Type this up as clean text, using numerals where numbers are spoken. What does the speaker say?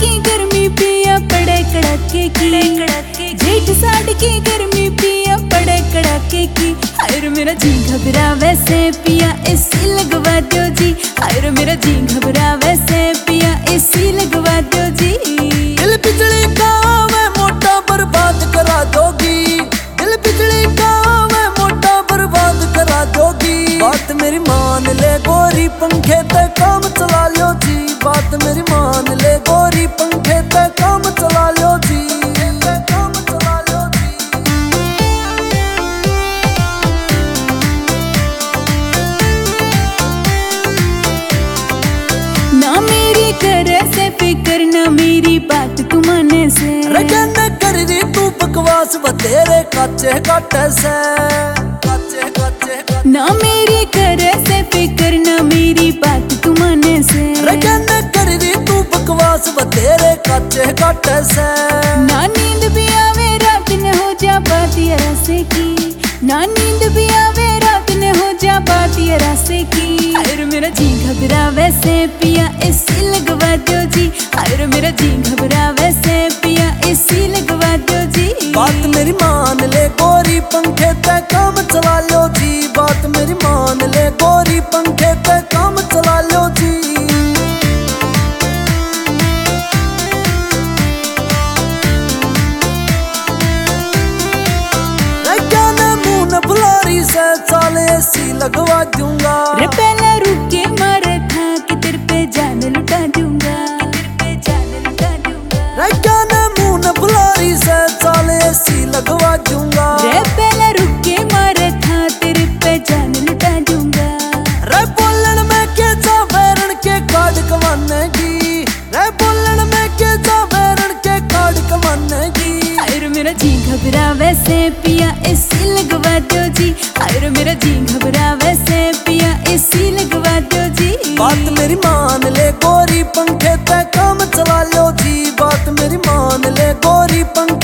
की गर्मी पिया पड़े कड़ाके की, जेठ साढ़ की गर्मी पिया पड़े कड़ाके की। हाय मेरा जी घबरा वैसे पिया एसी लगवा दो जी, हाय मेरा जी घबरा वैसे पिया एसी लगवा दो जी। दिल बिजली का मैं मोटा बर्बाद करा दोगी, दिल बिजली का मैं मोटा बर्बाद करा दोगी। बात मेरी मान ले गोरी पंखे ते काम चला लो जी, बात मेरी मान ले गोरी पंखे ते काम चला लो जी, काम चला लो जी। ना मेरी करे से फिक्र ना मेरी बात तू माने से, रगन कर रही तू बकवास बतेरे काचे काटे से, काचे काचे। ना मेरी करे से फिक्र ना मेरी बात तू माने से, रगन कर रही तू बकवास बतेरे काचे काटे से। ना नींद भी आवे रात न हो जा बात ये रसे की, ना नींद भी आवे रात न हो जा बात ये रसे की। हाय मेरा जी घबरा वैसे पिया एसी लगवा दो जी, हाय मेरा जी घबरा वैसे पिया एसी लगवा दो जी। बात मेरी मान ले गोरी पंखे ते काम चला लो जी, बात मेरी मान ले गोरी पंखे ते काम चला लो जी। बुलारी से चाले एसी लगवा दूंगा, रे पहले रुक के मारे था कि तेरे पे जान लुटा दूंगा, तेरे पे जान लुटा दूंगा। रे जाने मुंह न बुलारी से चाले एसी लगवा दूंगा, रे पहले रुक के मारे था तेरे पे जान लुटा दूंगा। रे बोलन में के जा बैरन के कार्ड कमाने की, रे बोलन में के जा बैरन के कार्ड कमाने की। हाय मेरा जी घबरा वैसे पिया एसी लगवा दो जी, हाय मेरा जी घबरा वैसे पिया एसी लगवा दो जी। बात मेरी मान ले गोरी पंखे ते काम चला लो जी, बात मेरी मान ले गोरी पंखे